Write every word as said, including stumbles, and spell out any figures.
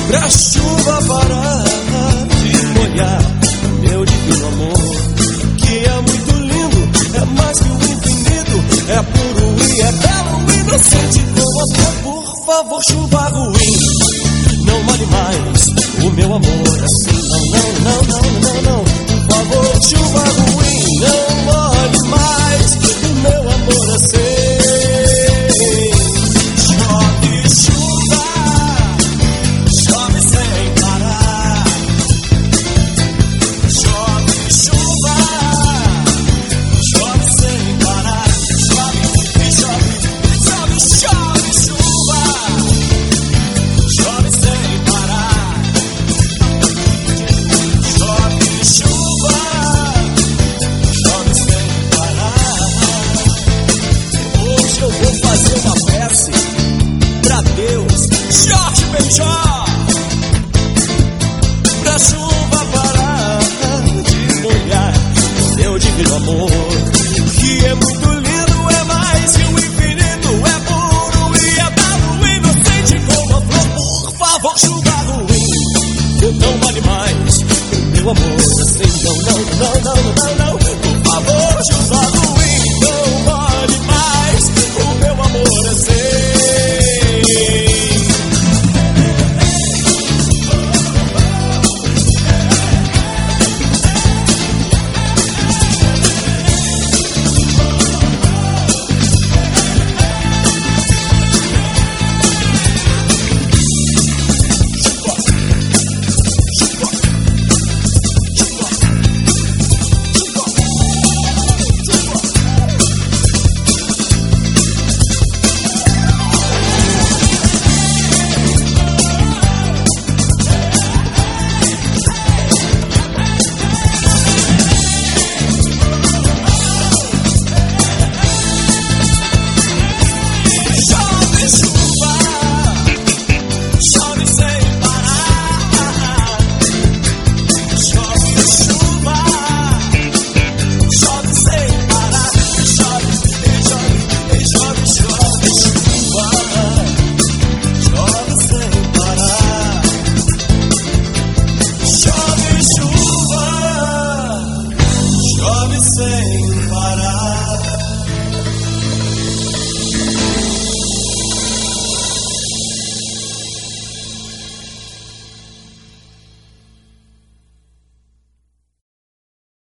pra chuva parar de molhar meu divino amor, que é muito lindo, é mais que o infinito, é puro e é belo, inocente como a flor. Por favor, chuva ruim, não molhe mais o meu amor assim. Não, não, não, não, não, não. Por favor, chuva ruim, não molhe mais o meu amor assim. Chove chuva, chove sem parar. Chove chuva, chove sem parar. Chove e chove e chove, chove chuva, chove sem parar. Chove chuva, chove sem parar. Hoje eu vou fazer uma prece pra Deus, Jorge Benjó, pra chuva parar de molhar meu divino amor, que é muito lindo, é mais que o infinito, é puro e é belo, inocente como a flor. Por favor, chuva ruim, não vale mais o meu amor assim. Não, não, não, não, não, não.